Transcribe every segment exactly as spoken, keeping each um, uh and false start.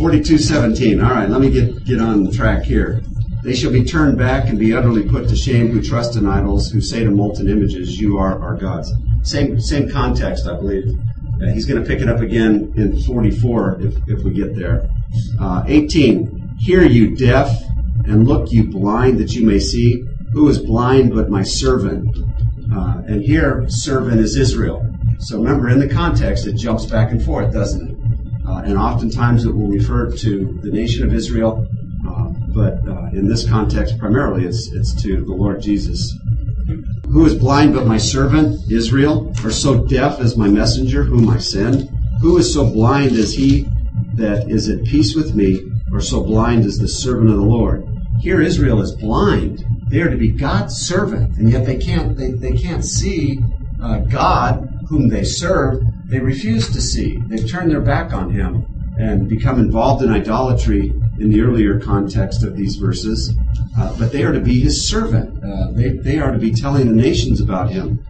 forty-two seventeen. All right, let me get, get on the track here. They shall be turned back and be utterly put to shame who trust in idols, who say to molten images, you are our gods. Same same context, I believe. Uh, he's going to pick it up again in forty-four if, if we get there. Uh, eighteen. Hear you deaf, and look you blind, that you may see. Who is blind but my servant? Uh, and here, servant is Israel. So remember, in the context, it jumps back and forth, doesn't it? Uh, and oftentimes it will refer to the nation of Israel. Uh, but uh, in this context, primarily, it's it's to the Lord Jesus. Who is blind but my servant, Israel? Or so deaf as my messenger, whom I send? Who is so blind as he that is at peace with me, or so blind as the servant of the Lord? Here Israel is blind. They are to be God's servant, and yet they can't they, they can't see uh, God, whom they serve. They refuse to see. They've turned their back on him and become involved in idolatry in the earlier context of these verses. Uh, but they are to be his servant. Uh, they, they are to be telling the nations about him.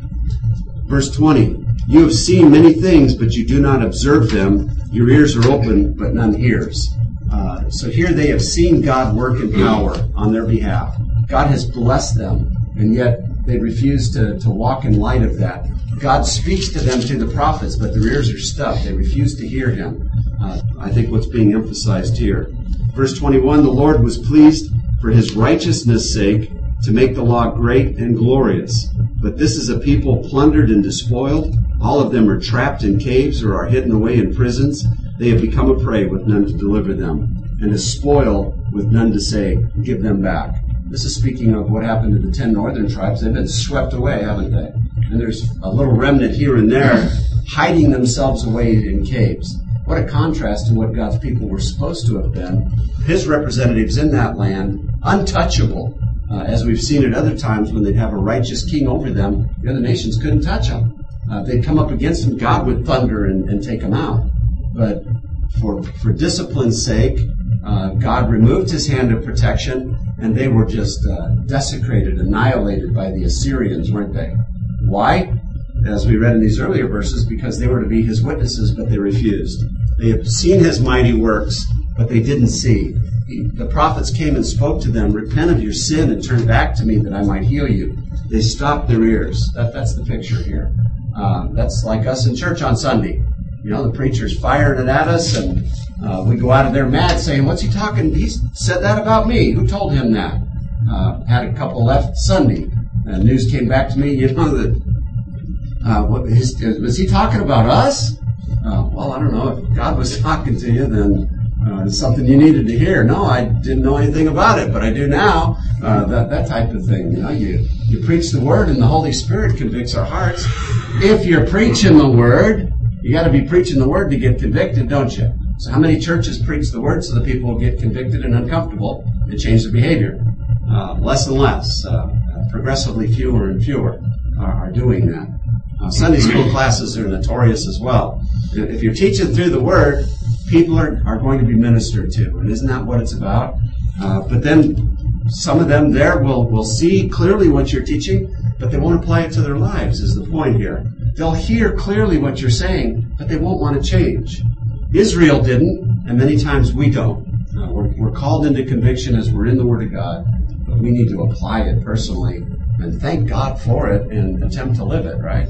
Verse twenty, you have seen many things, but you do not observe them. Your ears are open, but none hears. Uh, so here they have seen God work in power on their behalf. God has blessed them, and yet they refuse to, to walk in light of that. God speaks to them through the prophets, but their ears are stuffed. They refuse to hear him. Uh, I think what's being emphasized here. Verse twenty-one, the Lord was pleased for his righteousness' sake to make the law great and glorious. But this is a people plundered and despoiled. All of them are trapped in caves or are hidden away in prisons. They have become a prey with none to deliver them, and a spoil with none to say, give them back. This is speaking of what happened to the ten northern tribes. They've been swept away, haven't they? And there's a little remnant here and there hiding themselves away in caves. What a contrast to what God's people were supposed to have been. His representatives in that land, untouchable, uh, as we've seen at other times when they'd have a righteous king over them, the other nations couldn't touch them. Uh, they'd come up against them, God would thunder and, and take them out. But for, for discipline's sake, uh, God removed his hand of protection, and they were just uh, desecrated, annihilated by the Assyrians, weren't they? Why? As we read in these earlier verses, because they were to be his witnesses, but they refused. They had seen his mighty works, but they didn't see. He, the prophets came and spoke to them, repent of your sin and turn back to me that I might heal you. They stopped their ears. That, that's the picture here. Uh, that's like us in church on Sunday. You know, the preacher's firing it at us, and uh, we go out of there mad saying, what's he talking? He said that about me. Who told him that? Uh, had a couple left Sunday. And news came back to me, you know, that uh, what, his, was he talking about us? Uh, well, I don't know. If God was talking to you, then uh, it's something you needed to hear. No, I didn't know anything about it, but I do now. Uh, that that type of thing. You know, you, you preach the word, and the Holy Spirit convicts our hearts. If you're preaching the word, you got to be preaching the word to get convicted, don't you? So how many churches preach the word so that people will get convicted and uncomfortable and change their behavior? Uh, less and less. Uh, progressively fewer and fewer are, are doing that. Uh, Sunday school classes are notorious as well. If you're teaching through the word, people are, are going to be ministered to, and isn't that what it's about? Uh, but then some of them there will, will see clearly what you're teaching, but they won't apply it to their lives, is the point here. They'll hear clearly what you're saying, but they won't want to change. Israel didn't, and many times we don't. Uh, we're, we're called into conviction as we're in the Word of God, but we need to apply it personally and thank God for it and attempt to live it, right?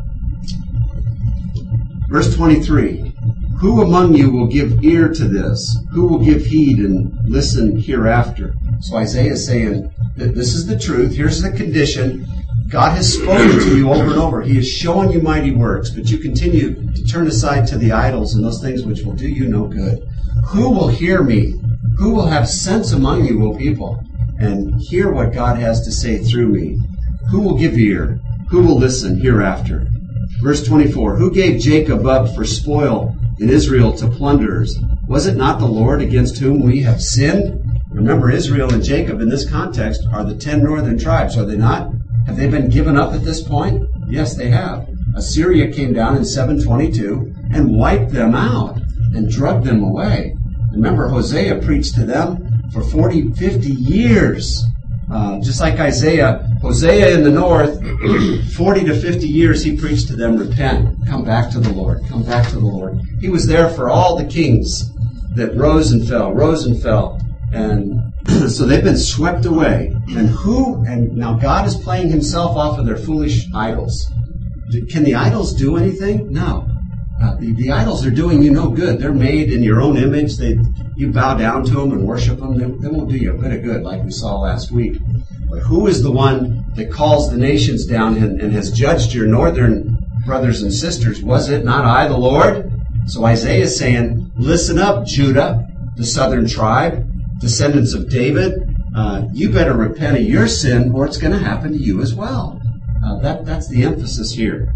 Verse twenty-three, who among you will give ear to this? Who will give heed and listen hereafter? So Isaiah is saying that this is the truth. Here's the condition. God has spoken to you over and over. He has shown you mighty works, but you continue to turn aside to the idols and those things which will do you no good. Who will hear me? Who will have sense among you, O people, and hear what God has to say through me? Who will give ear? Who will listen hereafter? Verse twenty-four, who gave Jacob up for spoil and Israel to plunderers? Was it not the Lord against whom we have sinned? Remember, Israel and Jacob in this context are the ten northern tribes, are they not? Have they been given up at this point? Yes, they have. Assyria came down in seven twenty-two and wiped them out and drugged them away. Remember, Hosea preached to them for forty, fifty years. Uh, just like Isaiah, Hosea in the north, forty to fifty years he preached to them, repent, come back to the Lord, come back to the Lord. He was there for all the kings that rose and fell, rose and fell. And so they've been swept away. And who, and now God is playing himself off of their foolish idols. Can the idols do anything? No. Uh, the, the idols are doing you no good. They're made in your own image. They, you bow down to them and worship them. They, they won't do you a bit of good like we saw last week. But who is the one that calls the nations down and, and has judged your northern brothers and sisters? Was it not I, the Lord? So Isaiah is saying, listen up, Judah, the southern tribe, descendants of David. Uh, you better repent of your sin or it's going to happen to you as well. Uh, that, that's the emphasis here.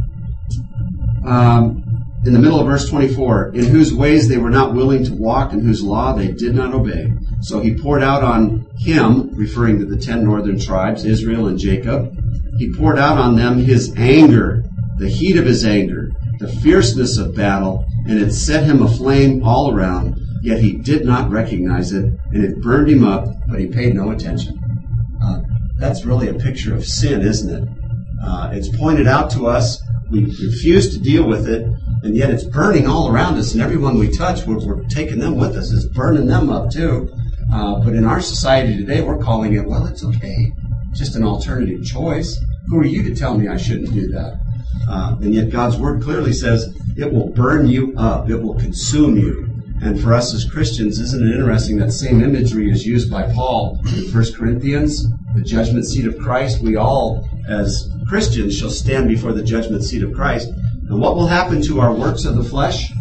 Um, in the middle of verse twenty-four, in whose ways they were not willing to walk, and whose law they did not obey. So he poured out on him, referring to the ten northern tribes, Israel and Jacob, he poured out on them his anger, the heat of his anger, the fierceness of battle, and it set him aflame all around, yet he did not recognize it, and it burned him up, but he paid no attention. Uh, that's really a picture of sin, isn't it? Uh, it's pointed out to us. We refuse to deal with it, and yet it's burning all around us, and everyone we touch, we're, we're taking them with us. It's burning them up, too. Uh, but in our society today, we're calling it, well, it's okay. Just an alternative choice. Who are you to tell me I shouldn't do that? Uh, and yet God's Word clearly says it will burn you up. It will consume you. And for us as Christians, isn't it interesting that same imagery is used by Paul in First Corinthians, the judgment seat of Christ? We all, as Christians, shall stand before the judgment seat of Christ. And what will happen to our works of the flesh?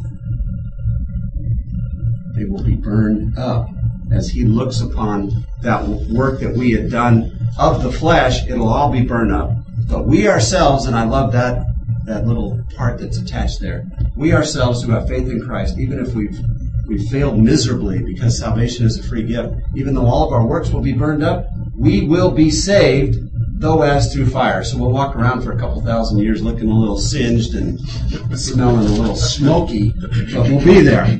They will be burned up. As he looks upon that work that we had done of the flesh, it'll all be burned up. But we ourselves, and I love that, that little part that's attached there, we ourselves who have faith in Christ, even if we've We've failed miserably because salvation is a free gift. Even though all of our works will be burned up, we will be saved, though as through fire. So we'll walk around for a couple thousand years looking a little singed and smelling a little smoky, but we'll be there.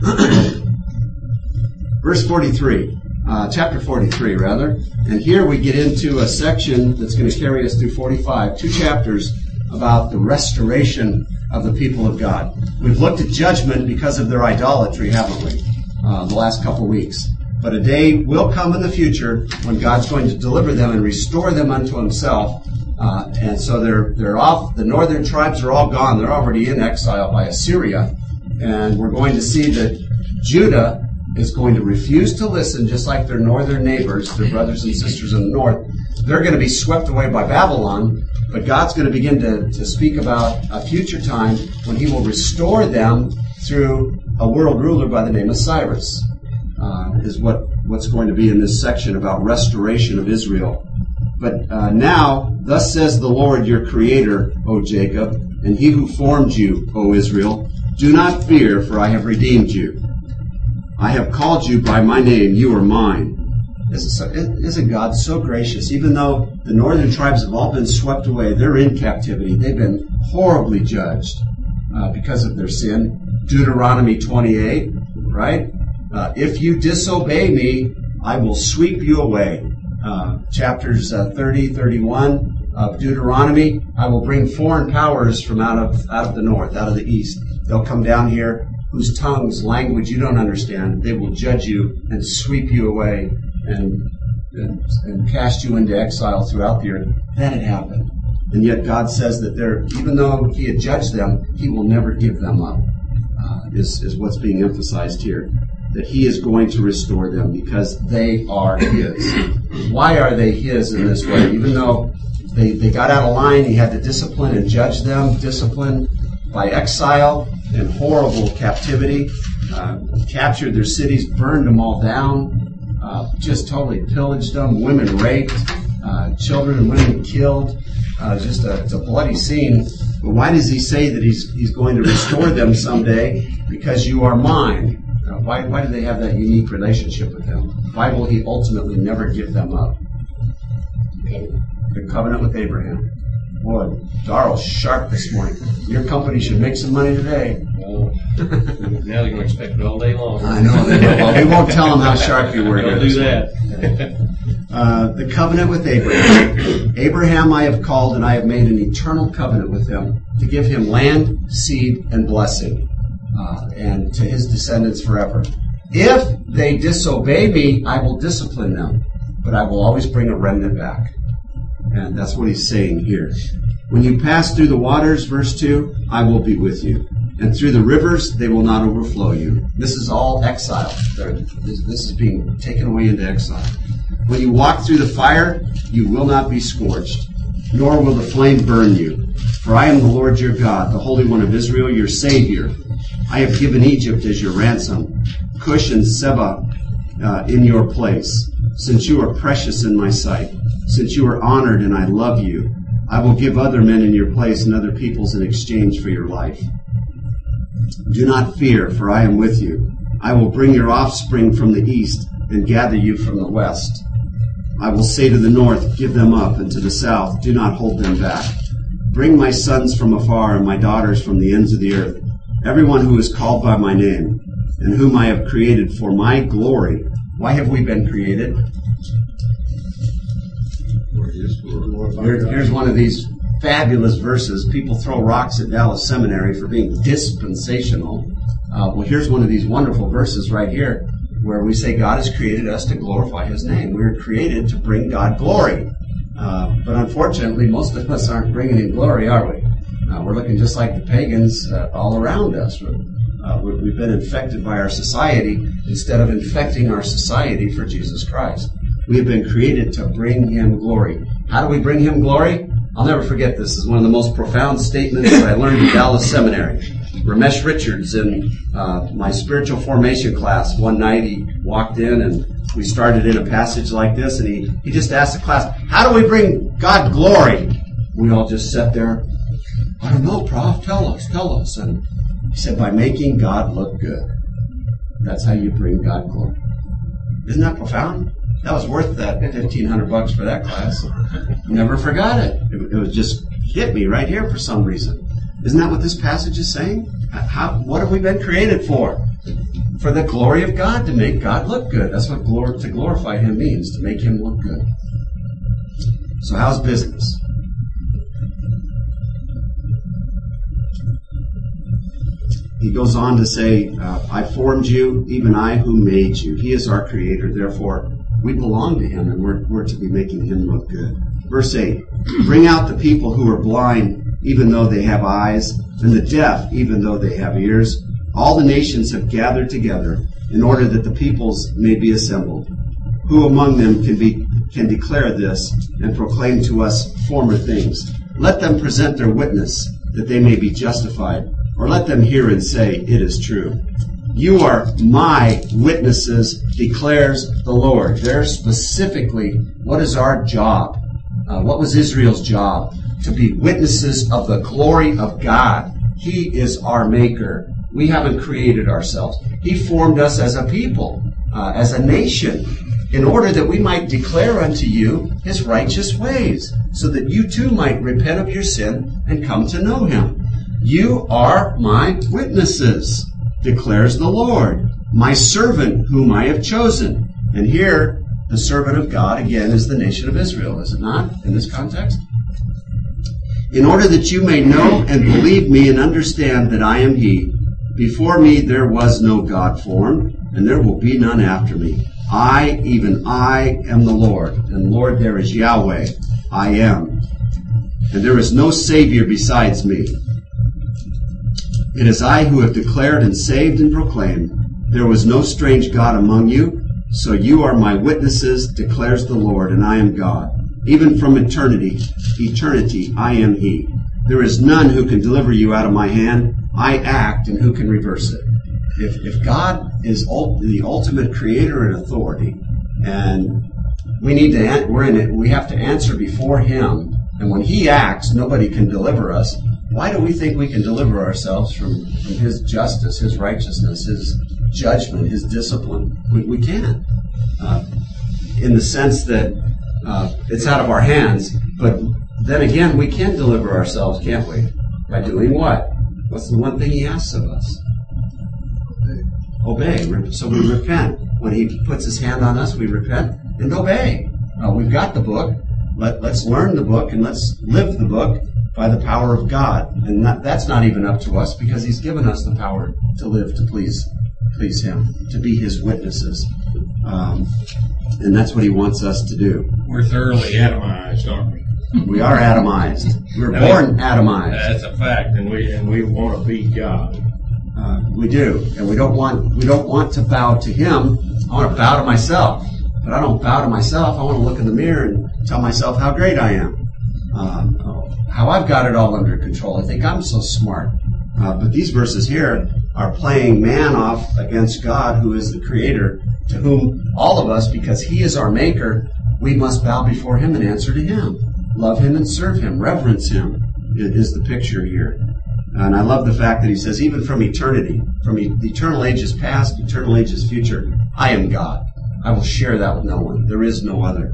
Verse forty-three, uh, chapter forty-three, rather. And here we get into a section that's going to carry us through forty-five, two chapters about the restoration of the people of God. We've looked at judgment because of their idolatry, haven't we, uh, the last couple of weeks. But a day will come in the future when God's going to deliver them and restore them unto himself. Uh, and so they're they're off. The northern tribes are all gone. They're already in exile by Assyria. And we're going to see that Judah is going to refuse to listen, just like their northern neighbors, their brothers and sisters in the north. They're going to be swept away by Babylon. But God's going to begin to, to speak about a future time when he will restore them through a world ruler by the name of Cyrus, uh, is what, what's going to be in this section about restoration of Israel. But uh, now, thus says the Lord your Creator, O Jacob, and he who formed you, O Israel, do not fear, for I have redeemed you. I have called you by my name, you are mine. Isn't God so gracious? Even though the northern tribes have all been swept away, they're in captivity. They've been horribly judged uh, because of their sin. Deuteronomy twenty-eight, right? Uh, if you disobey me, I will sweep you away. Uh, chapters uh, thirty, thirty-one of Deuteronomy, I will bring foreign powers from out of out of the north, out of the east. They'll come down here, whose tongues, language you don't understand. They will judge you and sweep you away. And, and and cast you into exile throughout the earth. That had happened. And yet God says that there, even though he had judged them, he will never give them up, uh, is, is what's being emphasized here. That he is going to restore them because they are his. Why are they his in this way? Even though they, they got out of line, he had to discipline and judge them, discipline by exile and horrible captivity, uh, captured their cities, burned them all down. Uh, just totally pillaged them, women raped, uh, children and women killed. Uh, just a, it's a bloody scene. But why does he say that he's he's going to restore them someday? Because you are mine. Uh, why why do they have that unique relationship with him? Why will he ultimately never give them up? The covenant with Abraham. Boy, Darrell's sharp this morning. Your company should make some money today. No. Now they're going to expect it all day long. I know. They will. Well, we won't tell them how sharp you were. Don't do that. uh, the covenant with Abraham. Abraham I have called, and I have made an eternal covenant with him to give him land, seed, and blessing. uh, and to his descendants forever. If they disobey me, I will discipline them, but I will always bring a remnant back. And that's what he's saying here. When you pass through the waters, verse two, I will be with you. And through the rivers, they will not overflow you. This is all exile. This, this is being taken away into exile. When you walk through the fire, you will not be scorched, nor will the flame burn you. For I am the Lord your God, the Holy One of Israel, your Savior. I have given Egypt as your ransom, Cush and Seba uh, in your place. Since you are precious in my sight, since you are honored and I love you, I will give other men in your place and other peoples in exchange for your life. Do not fear, for I am with you. I will bring your offspring from the east and gather you from the west. I will say to the north, give them up, and to the south, do not hold them back. Bring my sons from afar and my daughters from the ends of the earth, everyone who is called by my name, and whom I have created for my glory. Why have we been created? Here, here's one of these fabulous verses. People throw rocks at Dallas Seminary for being dispensational. Uh, well, here's one of these wonderful verses right here where we say God has created us to glorify his name. We were created to bring God glory. Uh, but unfortunately, most of us aren't bringing him glory, are we? Uh, we're looking just like the pagans uh, all around us. Uh, we've been infected by our society instead of infecting our society for Jesus Christ. We have been created to bring him glory. How do we bring him glory? I'll never forget this. This is one of the most profound statements that I learned in Dallas Seminary. Ramesh Richards, in uh, my spiritual formation class, one night he walked in and we started in a passage like this, and he, he just asked the class, how do we bring God glory? We all just sat there, I don't know, Prof, tell us, tell us. And he said, by making God look good. That's how you bring God glory. Isn't that profound? That was worth that fifteen hundred bucks for that class. Never forgot it. It, it was just hit me right here for some reason. Isn't that what this passage is saying? How, what have we been created for? For the glory of God, to make God look good. That's what glor- to glorify him means, to make him look good. So how's business? He goes on to say, uh, I formed you, even I who made you. He is our creator, therefore we belong to him, and we're, we're to be making him look good. Verse eight, bring out the people who are blind, even though they have eyes, and the deaf, even though they have ears. All the nations have gathered together in order that the peoples may be assembled. Who among them can be can declare this and proclaim to us former things? Let them present their witness, that they may be justified, or let them hear and say, it is true. You are my witnesses, declares the Lord. There specifically, what is our job? Uh, what was Israel's job? To be witnesses of the glory of God. He is our maker. We haven't created ourselves. He formed us as a people, uh, as a nation, in order that we might declare unto you his righteous ways, so that you too might repent of your sin and come to know him. You are my witnesses, declares the Lord, my servant whom I have chosen. And here, the servant of God, again, is the nation of Israel, is it not, in this context? In order that you may know and believe me and understand that I am he. Before me there was no God formed, and there will be none after me. I, even I, am the Lord. And Lord, there is Yahweh. I am. And there is no Savior besides me. It is I who have declared and saved and proclaimed. There was no strange God among you, so you are my witnesses, declares the Lord, and I am God. Even from eternity, eternity, I am he. There is none who can deliver you out of my hand. I act, and who can reverse it? If, if God is ult- the ultimate creator and authority, and we need to, an- we're in it, we have to answer before him, and when he acts, nobody can deliver us. Why do we think we can deliver ourselves from, from his justice, his righteousness, his judgment, his discipline? We, we can't. Uh, in the sense that uh, it's out of our hands, but then again, we can deliver ourselves, can't we? By doing what? What's the one thing he asks of us? Obey. Obey. So we repent. When he puts his hand on us, we repent and obey. Uh, we've got the book. Let, let's learn the book and let's live the book. by the power of God. And not, that's not even up to us, because he's given us the power to live to please please him, to be his witnesses. Um, and that's what he wants us to do. We're thoroughly atomized, aren't we? We are atomized. We were I born mean, atomized. That's a fact, and we and we want to be God. Uh, we do, and we don't want we don't want to bow to him. I want to bow to myself, but I don't bow to myself. I want to look in the mirror and tell myself how great I am, um, how I've got it all under control. I think I'm so smart. Uh, but these verses here are playing man off against God, who is the Creator, to whom all of us, because he is our Maker, we must bow before him and answer to him, love him and serve him, reverence him. Is the picture here. And I love the fact that he says, even from eternity, from e- eternal ages past, eternal ages future, I am God. I will share that with no one. There is no other.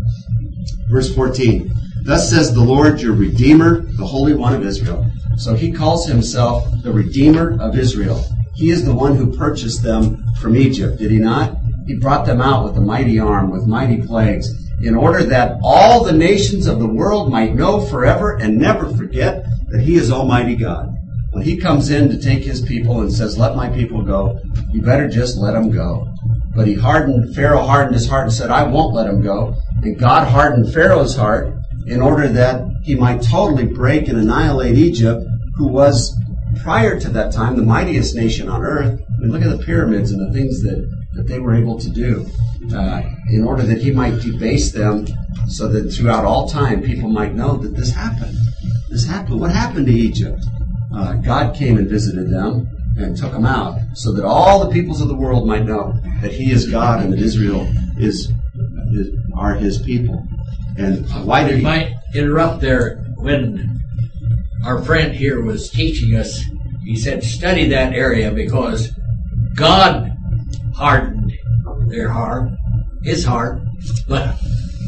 Verse fourteen, thus says the Lord, your Redeemer, the Holy One of Israel. So he calls himself the Redeemer of Israel. He is the one who purchased them from Egypt, did he not? He brought them out with a mighty arm, with mighty plagues, in order that all the nations of the world might know forever and never forget that he is Almighty God. When he comes in to take his people and says, let my people go, you better just let them go. But he hardened, Pharaoh hardened his heart and said, I won't let them go. And God hardened Pharaoh's heart in order that he might totally break and annihilate Egypt, who was, prior to that time, the mightiest nation on earth. I mean, look at the pyramids and the things that, that they were able to do, uh, in order that he might debase them, so that throughout all time people might know that this happened. This happened. What happened to Egypt? Uh, God came and visited them and took them out, so that all the peoples of the world might know that he is God and that Israel is, is are his people. And why did I he? might interrupt there. When our friend here was teaching us, he said, study that area because God hardened their heart, his heart, but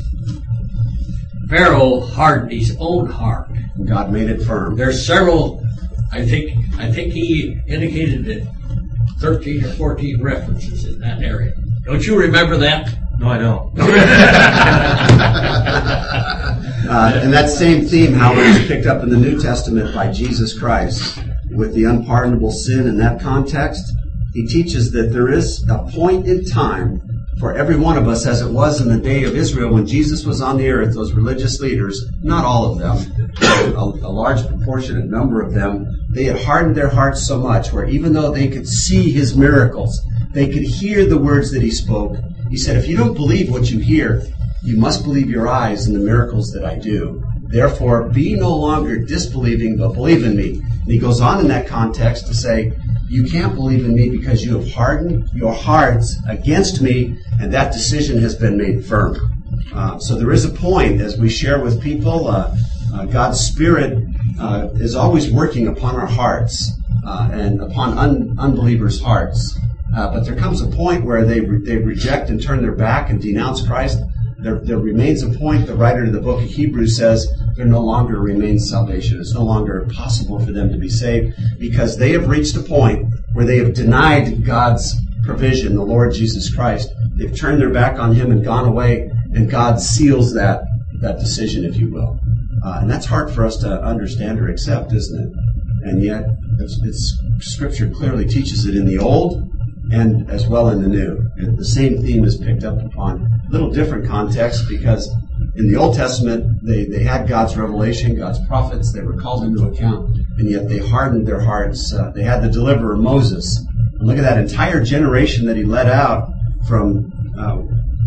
Pharaoh hardened his own heart. God made it firm. There's several, I think, I think he indicated that thirteen or fourteen references in that area. Don't you remember that? No, I don't. uh, and that same theme, however, is picked up in the New Testament by Jesus Christ with the unpardonable sin. In that context, he teaches that there is a point in time for every one of us, as it was in the day of Israel when Jesus was on the earth. Those religious leaders, not all of them, a, a large proportionate number of them, they had hardened their hearts so much where even though they could see his miracles, they could hear the words that he spoke. He said, if you don't believe what you hear, you must believe your eyes and the miracles that I do. Therefore, be no longer disbelieving, but believe in me. And he goes on in that context to say, you can't believe in me because you have hardened your hearts against me, and that decision has been made firm. Uh, so there is a point, as we share with people, uh, uh, God's Spirit uh, is always working upon our hearts uh, and upon un- unbelievers' hearts. Uh, but there comes a point where they re- they reject and turn their back and denounce Christ. There, there remains a point, the writer of the book of Hebrews says, there no longer remains salvation. It's no longer possible for them to be saved because they have reached a point where they have denied God's provision, the Lord Jesus Christ. They've turned their back on him and gone away, and God seals that, that decision, if you will. Uh, and that's hard for us to understand or accept, isn't it? And yet, it's, it's, Scripture clearly teaches it in the Old and as well in the New. And the same theme is picked up upon a little different context because in the Old Testament, they, they had God's revelation, God's prophets, they were called into account, and yet they hardened their hearts. Uh, they had the deliverer, Moses. And look at that entire generation that he led out from uh,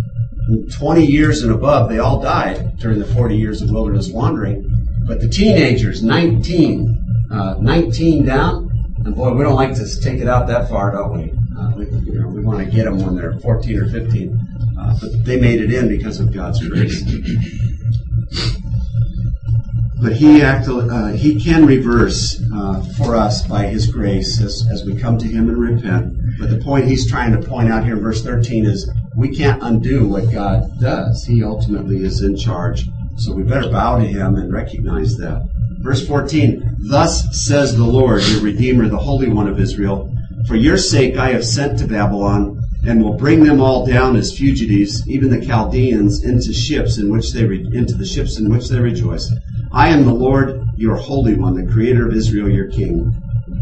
twenty years and above. They all died during the forty years of wilderness wandering. But the teenagers, nineteen, uh, nineteen down, and boy, we don't like to take it out that far, don't we? Uh, we, you know, we want to get them when they're fourteen or fifteen. Uh, but they made it in because of God's grace. But he act, uh, he can reverse uh, for us by his grace as, as we come to him and repent. But the point he's trying to point out here in verse thirteen is we can't undo what God does. He ultimately is in charge. So we better bow to him and recognize that. Verse fourteen, thus says the Lord, your Redeemer, the Holy One of Israel, for your sake I have sent to Babylon, and will bring them all down as fugitives, even the Chaldeans, into ships in which they re- into the ships in which they rejoice. I am the Lord, your Holy One, the Creator of Israel, your King.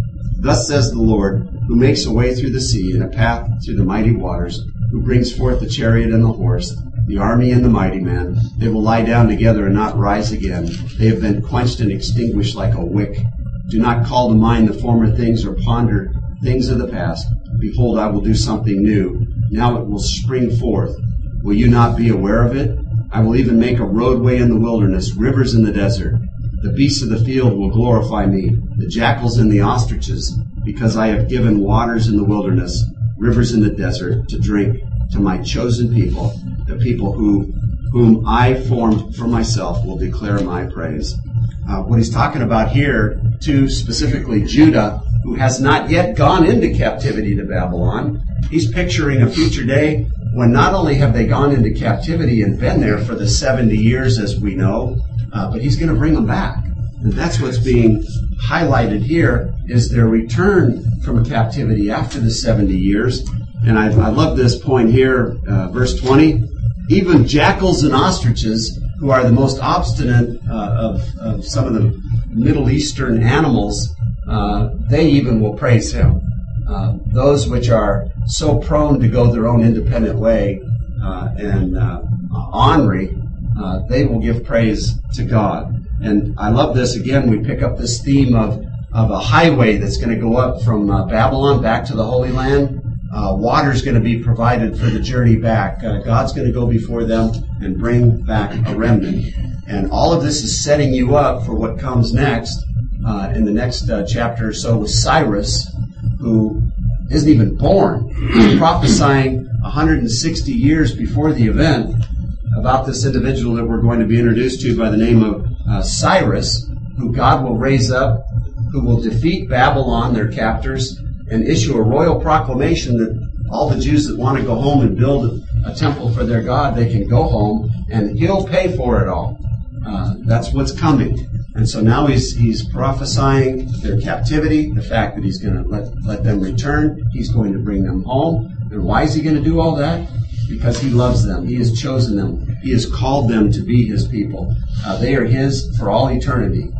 Thus says the Lord, who makes a way through the sea and a path through the mighty waters, who brings forth the chariot and the horse, the army and the mighty man. They will lie down together and not rise again. They have been quenched and extinguished like a wick. Do not call to mind the former things or ponder things of the past. Behold, I will do something new. Now it will spring forth. Will you not be aware of it? I will even make a roadway in the wilderness, rivers in the desert. The beasts of the field will glorify me, the jackals and the ostriches, because I have given waters in the wilderness, rivers in the desert to drink to my chosen people, the people who whom I formed for myself will declare my praise. Uh, what he's talking about here, to specifically Judah, who has not yet gone into captivity to Babylon, he's picturing a future day when not only have they gone into captivity and been there for the seventy years, as we know, uh, but he's going to bring them back. And that's what's being highlighted here, is their return from captivity after the seventy years. And I, I love this point here, uh, verse twenty. Even jackals and ostriches, who are the most obstinate uh, of, of some of the Middle Eastern animals, uh, they even will praise him. Uh, those which are so prone to go their own independent way uh, and uh, ornery, uh, they will give praise to God. And I love this. Again, we pick up this theme of, of a highway that's going to go up from uh, Babylon back to the Holy Land. Uh, water's going to be provided for the journey back. Uh, God's going to go before them and bring back a remnant. And all of this is setting you up for what comes next uh, in the next uh, chapter or so with Cyrus, who isn't even born, prophesying one hundred sixty years before the event about this individual that we're going to be introduced to by the name of uh, Cyrus, who God will raise up, who will defeat Babylon, their captors, and issue a royal proclamation that all the Jews that want to go home and build a temple for their God, they can go home, and he'll pay for it all. Uh, that's what's coming. And so now he's he's prophesying their captivity, the fact that he's going to let, let them return. He's going to bring them home. And why is he going to do all that? Because he loves them. He has chosen them. He has called them to be his people. Uh, they are his for all eternity.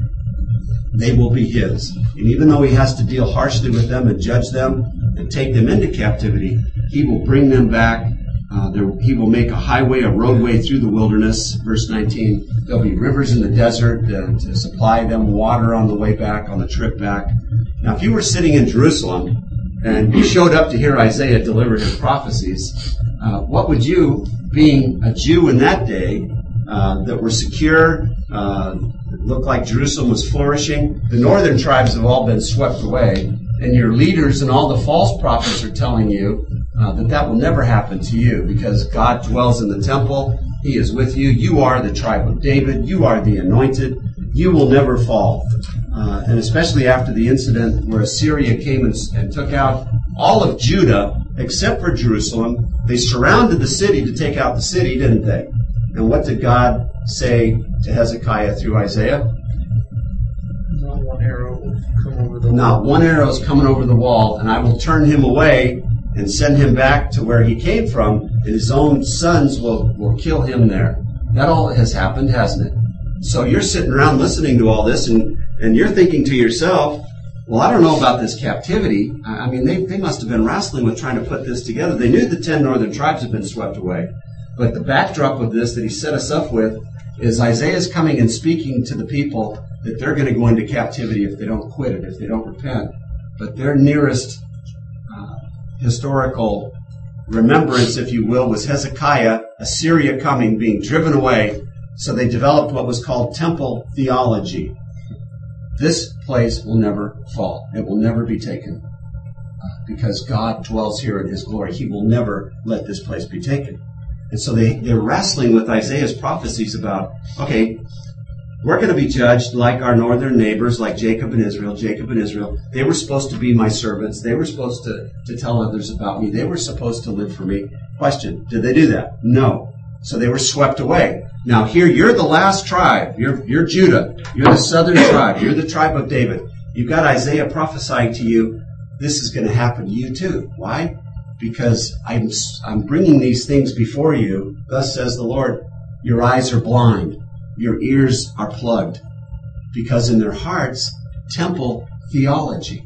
They will be his. And even though he has to deal harshly with them and judge them and take them into captivity, he will bring them back. Uh, there, he will make a highway, a roadway through the wilderness. Verse nineteen, there'll be rivers in the desert uh, to supply them water on the way back, on the trip back. Now, if you were sitting in Jerusalem and you showed up to hear Isaiah deliver his prophecies, uh, what would you, being a Jew in that day, uh, that were secure, uh, looked like Jerusalem was flourishing, the northern tribes have all been swept away, and your leaders and all the false prophets are telling you uh, that that will never happen to you because God dwells in the temple. He is with you. You are the tribe of David. You are the anointed. You will never fall. Uh, and especially after the incident where Assyria came and, and took out all of Judah except for Jerusalem, they surrounded the city to take out the city, didn't they? And what did God say to Hezekiah through Isaiah? Not one arrow will come over the Not one arrow is coming over the wall, and I will turn him away and send him back to where he came from, and his own sons will, will kill him there. That all has happened, hasn't it? So you're sitting around listening to all this, and, and you're thinking to yourself, well, I don't know about this captivity. I, I mean, they, they must have been wrestling with trying to put this together. They knew the ten northern tribes had been swept away. But the backdrop of this that he set us up with is Isaiah's coming and speaking to the people that they're going to go into captivity if they don't quit it, if they don't repent. But their nearest uh, historical remembrance, if you will, was Hezekiah, Assyria coming, being driven away. So they developed what was called temple theology. This place will never fall. It will never be taken. Uh, because God dwells here in his glory. He will never let this place be taken. And so they, they're wrestling with Isaiah's prophecies about, okay, we're going to be judged like our northern neighbors, like Jacob and Israel. Jacob and Israel, they were supposed to be my servants. They were supposed to, to tell others about me. They were supposed to live for me. Question, did they do that? No. So they were swept away. Now here, you're the last tribe. You're, you're Judah. You're the southern tribe. You're the tribe of David. You've got Isaiah prophesying to you, this is going to happen to you too. Why? Because I'm, I'm bringing these things before you. Thus says the Lord, your eyes are blind. Your ears are plugged. because in their hearts, temple theology.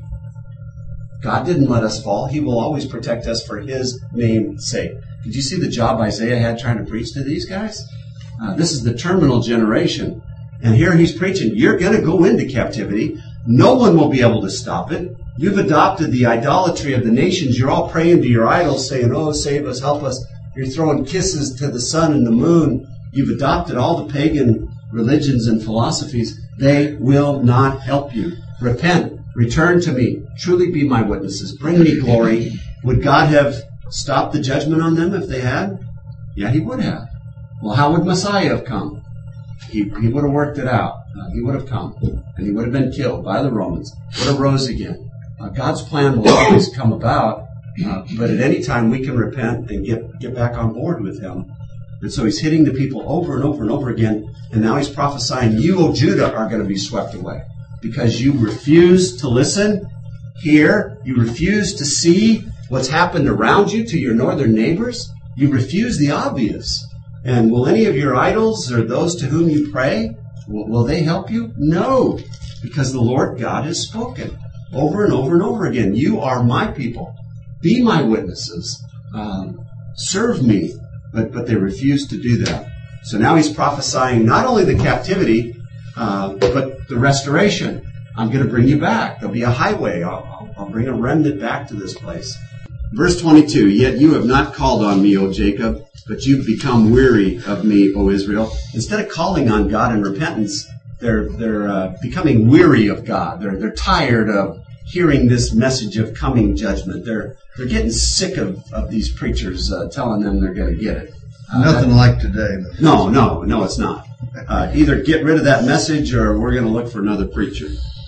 God didn't let us fall. He will always protect us for His name's sake. Did you see the job Isaiah had trying to preach to these guys? Uh, this is the terminal generation. And here he's preaching, you're going to go into captivity. No one will be able to stop it. You've adopted the idolatry of the nations. You're all praying to your idols, saying, oh, save us, help us. You're throwing kisses to the sun and the moon. You've adopted all the pagan religions and philosophies. They will not help you. Repent. Return to me. Truly be my witnesses. Bring me glory. Would God have stopped the judgment on them if they had? Yeah, He would have. Well, how would Messiah have come? He, he would have worked it out. Uh, he would have come. And he would have been killed by the Romans. Would have rose again. Uh, God's plan will always come about. Uh, but at any time we can repent and get, get back on board with Him. And so He's hitting the people over and over and over again. And now He's prophesying, you, O Judah, are going to be swept away. Because you refuse to listen, hear, you refuse to see what's happened around you to your northern neighbors. You refuse the obvious. And will any of your idols or those to whom you pray, will, will they help you? No, because the Lord God has spoken over and over and over again. You are my people. Be my witnesses. Um, serve me. But, but they refuse to do that. So now He's prophesying not only the captivity, Uh, but the restoration. I'm going to bring you back. There'll be a highway. I'll, I'll, I'll bring a remnant back to this place. Verse twenty-two, yet you have not called on me, O Jacob, but you've become weary of me, O Israel. Instead of calling on God in repentance, they're they're uh, becoming weary of God. They're they're tired of hearing this message of coming judgment. They're they're getting sick of, of these preachers uh, telling them they're going to get it. Uh, Nothing that, like today. No, no, no, it's not. Uh, either get rid of that message or we're going to look for another preacher.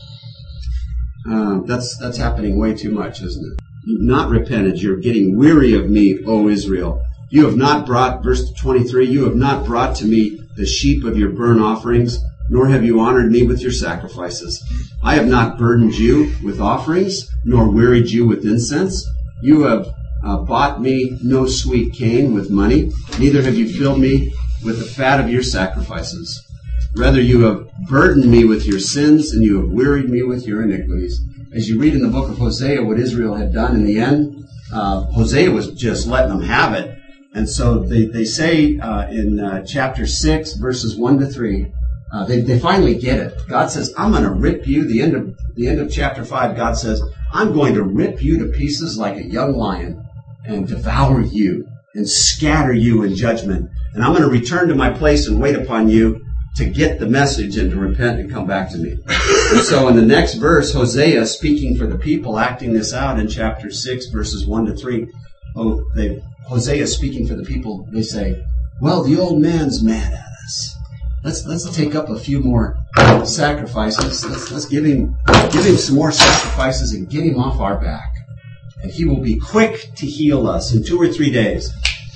Uh, that's that's happening way too much, isn't it? You've not repented. You're getting weary of me, O Israel. You have not brought, verse twenty-three, you have not brought to me the sheep of your burnt offerings, nor have you honored me with your sacrifices. I have not burdened you with offerings, nor wearied you with incense. You have uh, bought me no sweet cane with money, neither have you filled me with the fat of your sacrifices. Rather, you have burdened me with your sins, and you have wearied me with your iniquities. As you read in the book of Hosea what Israel had done in the end, uh, Hosea was just letting them have it. And so they, they say uh, in uh, chapter six, verses one to three, uh, they, they finally get it. God says, I'm going to rip you. The end of the end of chapter five, God says, I'm going to rip you to pieces like a young lion and devour you and scatter you in judgment. And I'm going to return to my place and wait upon you to get the message and to repent and come back to me. And so in the next verse, Hosea, speaking for the people, acting this out in chapter six, verses one to three, oh, they, Hosea speaking for the people, they say, well, the old man's mad at us. Let's let's take up a few more sacrifices. Let's let's give him give him some more sacrifices and get him off our back. And he will be quick to heal us in two or three days.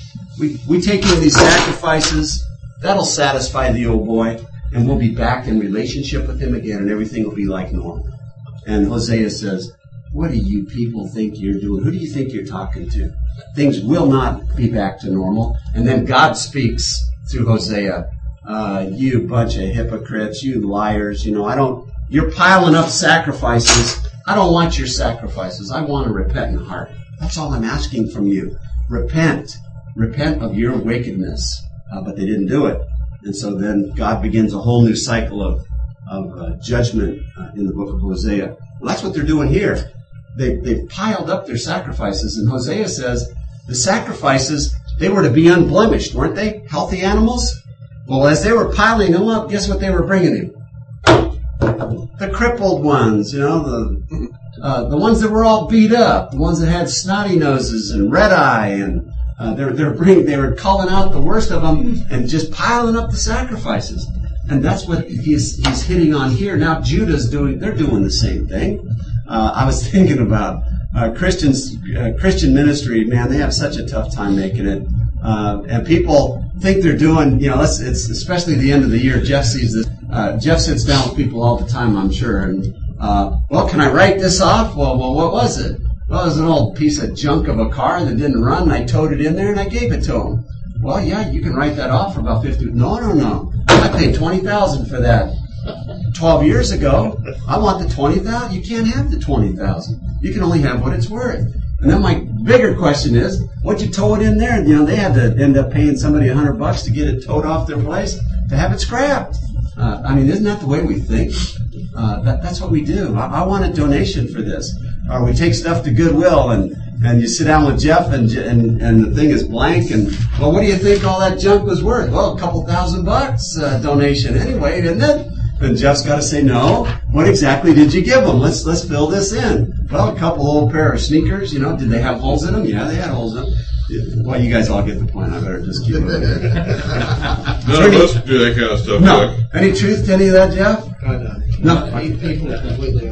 We we take in these sacrifices, that'll satisfy the old boy, and we'll be back in relationship with him again, and everything will be like normal. And Hosea says, what do you people think you're doing? Who do you think you're talking to? Things will not be back to normal. And then God speaks through Hosea. Uh, you bunch of hypocrites, you liars, you know, I don't, you're piling up sacrifices. I don't want your sacrifices. I want a repentant heart. That's all I'm asking from you. Repent. Repent of your wickedness. Uh, but they didn't do it. And so then God begins a whole new cycle of, of uh, judgment uh, in the book of Hosea. Well, that's what they're doing here. They, they've piled up their sacrifices. And Hosea says the sacrifices, they were to be unblemished, weren't they? Healthy animals? Well, as they were piling them up, guess what they were bringing him? The crippled ones, you know, the uh, the ones that were all beat up, the ones that had snotty noses and red eye, and uh, they're they're bringing, they were calling out the worst of them and just piling up the sacrifices. And that's what he's he's hitting on here. Now Judah's doing, they're doing the same thing. Uh, I was thinking about uh, Christians, uh, Christian ministry. Man, they have such a tough time making it. Uh, and people think they're doing, you know, it's, it's especially the end of the year. Jeff sees this. Uh, Jeff sits down with people all the time, I'm sure. And, uh, well, can I write this off? Well, well, what was it? Well, it was an old piece of junk of a car that didn't run, and I towed it in there and I gave it to him. Well, yeah, you can write that off for about fifty. No, no, no. I paid twenty thousand for that. twelve years ago. I want the twenty thousand. You can't have the twenty thousand. You can only have what it's worth. And then my bigger question is, what'd you tow it in there? You know, they had to end up paying somebody a hundred bucks to get it towed off their place to have it scrapped. Uh, I mean, isn't that the way we think? Uh, that, that's what we do. I, I want a donation for this. Or we take stuff to Goodwill and, and you sit down with Jeff and, and and the thing is blank and, well, what do you think all that junk was worth? Well, a couple thousand bucks uh, donation anyway, isn't it? And Jeff's got to say, no, what exactly did you give them? Let's let's fill this in. Well, a couple old pair of sneakers, you know, did they have holes in them? Yeah, they had holes in them. Well, you guys all get the point. I better just keep moving. None of us do that kind of stuff. No. Chuck. Any truth to any of that, Jeff? I know. No. I eat people completely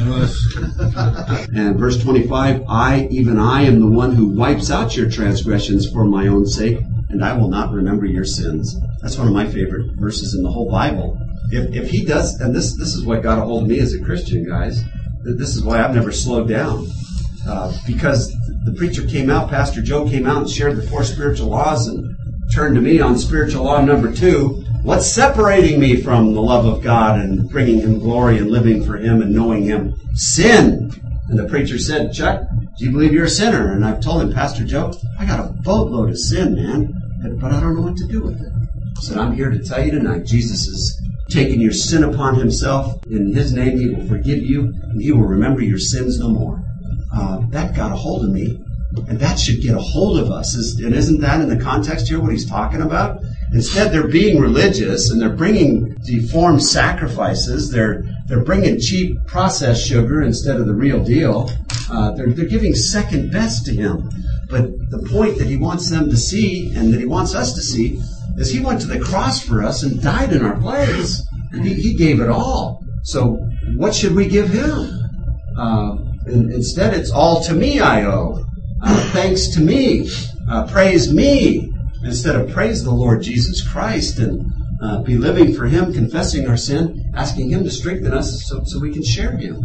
understand. And verse twenty-five, I, even I, am the one who wipes out your transgressions for my own sake, and I will not remember your sins. That's one of my favorite verses in the whole Bible. If if he does, and this this is what got a hold of me as a Christian, guys. This is why I've never slowed down. Uh, because the preacher came out, Pastor Joe came out and shared the four spiritual laws and turned to me on spiritual law number two. What's separating me from the love of God and bringing Him glory and living for Him and knowing Him? Sin. And the preacher said, Chuck, do you believe you're a sinner? And I've told him, Pastor Joe, I got a boatload of sin, man, but I don't know what to do with it. I said, I'm here to tell you tonight, Jesus is taking your sin upon Himself. In His name, He will forgive you, and He will remember your sins no more. Uh, that got a hold of me, and that should get a hold of us. Is, and isn't that in the context here what he's talking about? Instead, they're being religious, and they're bringing deformed sacrifices. They're they're bringing cheap processed sugar instead of the real deal. Uh, they're they're giving second best to Him. But the point that He wants them to see, and that He wants us to see, is He went to the cross for us and died in our place. He, he gave it all. So what should we give Him? Uh, And instead, it's all to me I owe. Uh, thanks to me. Uh, praise me. Instead of praise the Lord Jesus Christ and uh, be living for Him, confessing our sin, asking Him to strengthen us so, so we can share Him.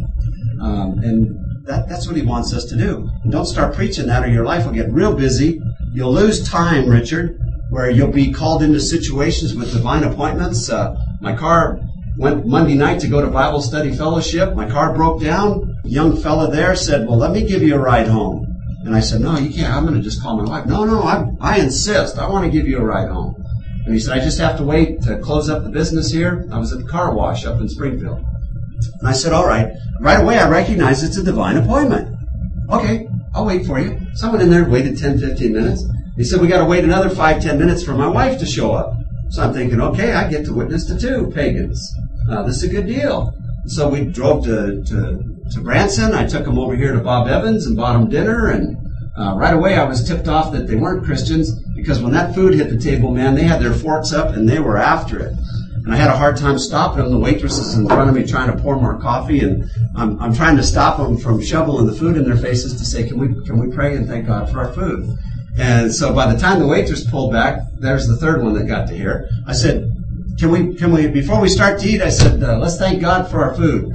Um, and that, that's what He wants us to do. And don't start preaching that or your life will get real busy. You'll lose time, Richard, where you'll be called into situations with divine appointments. Uh, my car went Monday night to go to Bible study fellowship. My car broke down. A young fella there said, well, let me give you a ride home. And I said, no, you can't. I'm going to just call my wife. No, no, I, I insist. I want to give you a ride home. And he said, I just have to wait to close up the business here. I was at the car wash up in Springfield. And I said, all right. Right away, I recognize it's a divine appointment. Okay, I'll wait for you. Someone in there waited ten, fifteen minutes. He said, we got to wait another five, ten minutes for my wife to show up. So I'm thinking, okay, I get to witness to two pagans. Uh, this is a good deal. So we drove to, to, to Branson. I took them over here to Bob Evans and bought them dinner. And uh, right away I was tipped off that they weren't Christians because when that food hit the table, man, they had their forks up and they were after it. And I had a hard time stopping them. The waitress is in front of me trying to pour more coffee. And I'm, I'm trying to stop them from shoveling the food in their faces to say, can we, can we pray and thank God for our food? And so by the time the waitress pulled back, there's the third one that got to hear. I said, Can we, can we, before we start to eat, I said, uh, let's thank God for our food.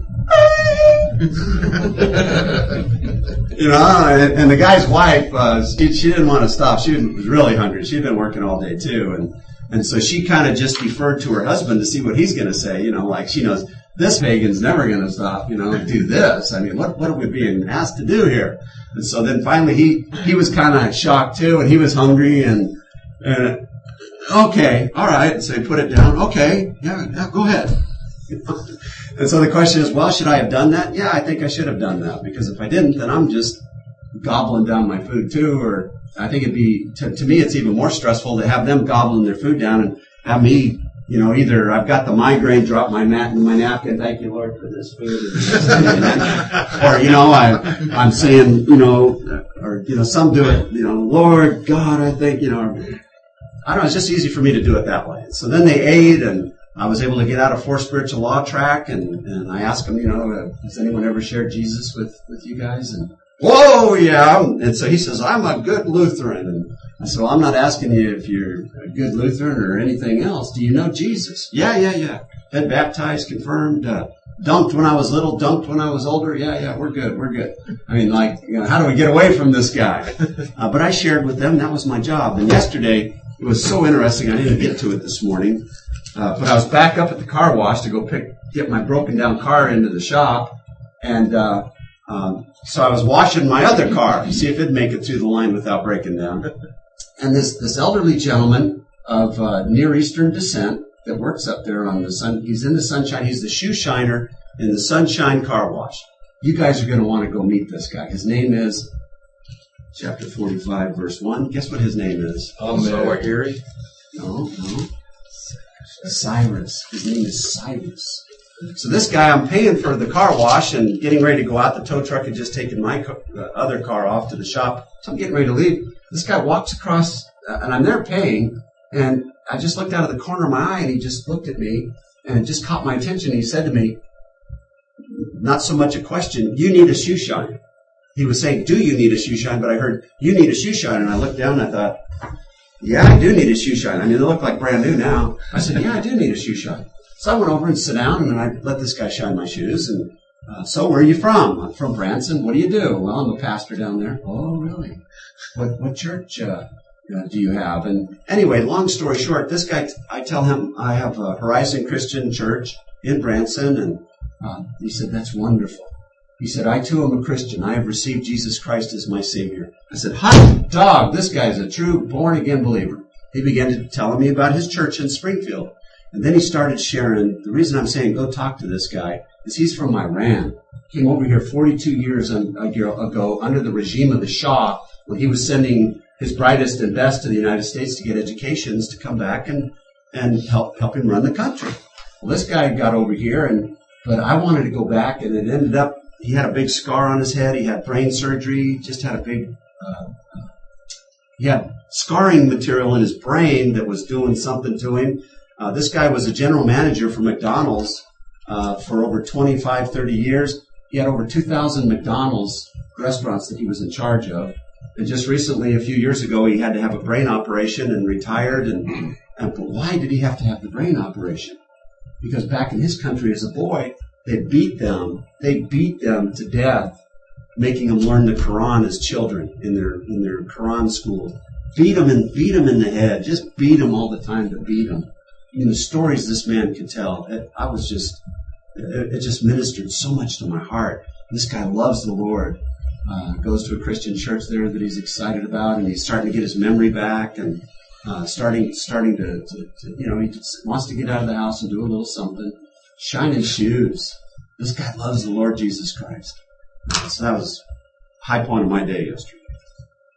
You know, and, and the guy's wife, uh, she, she didn't want to stop. She was really hungry. She'd been working all day too. And, and so she kind of just deferred to her husband to see what he's going to say. You know, like she knows this pagan's never going to stop, you know, and do this. I mean, what, what are we being asked to do here? And so then finally he, he was kind of shocked too, and he was hungry and, and, okay, all right. So he put it down. Okay, yeah, yeah, go ahead. And so the question is, well, should I have done that? Yeah, I think I should have done that because if I didn't, then I'm just gobbling down my food too. Or I think it'd be, to, to me, it's even more stressful to have them gobbling their food down and have me, you know, either I've got the migraine, drop my mat in my napkin, thank you, Lord, for this food. Or, you know, I, I'm saying, you know, or, you know, some do it, you know, Lord God, I think, you know, I don't know, it's just easy for me to do it that way. So then they ate, and I was able to get out of Four Spiritual Law track, and, and I asked them, you know, has anyone ever shared Jesus with, with you guys? And, whoa, yeah. And so he says, I'm a good Lutheran. And I said, well, I'm not asking you if you're a good Lutheran or anything else. Do you know Jesus? Yeah, yeah, yeah. Been baptized, confirmed, uh, dunked when I was little, dunked when I was older. Yeah, yeah, we're good, we're good. I mean, like, you know, how do we get away from this guy? Uh, but I shared with them. That was my job. And yesterday, it was so interesting. I didn't get to it this morning. Uh, but I was back up at the car wash to go pick, get my broken down car into the shop. And, uh, um, so I was washing my other car to see if it'd make it through the line without breaking down. And this, this elderly gentleman of, uh, Near Eastern descent that works up there on the sun, he's in the Sunshine, he's the shoe shiner in the Sunshine Car Wash. You guys are going to want to go meet this guy. His name is, chapter forty-five, verse one. Guess what his name is? Also a Erie. No, no. Cyrus. His name is Cyrus. So this guy, I'm paying for the car wash and getting ready to go out. The tow truck had just taken my car, the other car off to the shop. So I'm getting ready to leave. This guy walks across, uh, and I'm there paying, and I just looked out of the corner of my eye, and he just looked at me, and it just caught my attention. He said to me, not so much a question, you need a shoe shine. He was saying, do you need a shoe shine? But I heard, you need a shoe shine. And I looked down and I thought, yeah, I do need a shoe shine. I mean, they look like brand new now. I said, yeah, I do need a shoe shine. So I went over and sat down, and then I let this guy shine my shoes. And uh, so where are you from? I'm from Branson. What do you do? Well, I'm a pastor down there. Oh, really? What what church uh, uh, do you have? And anyway, long story short, this guy, I tell him I have a Horizon Christian Church in Branson, and uh, he said, that's wonderful. He said, I too am a Christian. I have received Jesus Christ as my Savior. I said, hot dog, this guy's a true born-again believer. He began to tell me about his church in Springfield. And then he started sharing. The reason I'm saying go talk to this guy is he's from Iran. Came over here forty-two years ago under the regime of the Shah, when he was sending his brightest and best to the United States to get educations to come back and, and help, help him run the country. Well, this guy got over here, and but I wanted to go back, and it ended up, he had a big scar on his head. He had brain surgery, just had a big, uh, he had scarring material in his brain that was doing something to him. Uh, this guy was a general manager for McDonald's uh, for over twenty-five, thirty years. He had over two thousand McDonald's restaurants that he was in charge of. And just recently, a few years ago, he had to have a brain operation and retired. And, and but why did he have to have the brain operation? Because back in his country as a boy, they beat them. They beat them to death, making them learn the Quran as children in their in their Quran school. Beat them and beat them in the head. Just beat them all the time to beat them. I mean, the stories this man could tell, it, I was just, it, it just ministered so much to my heart. This guy loves the Lord, uh, goes to a Christian church there that he's excited about, and he's starting to get his memory back, and uh, starting, starting to, to, to, you know, he just wants to get out of the house and do a little something. Shine his shoes. This guy loves the Lord Jesus Christ. So that was a high point of my day yesterday.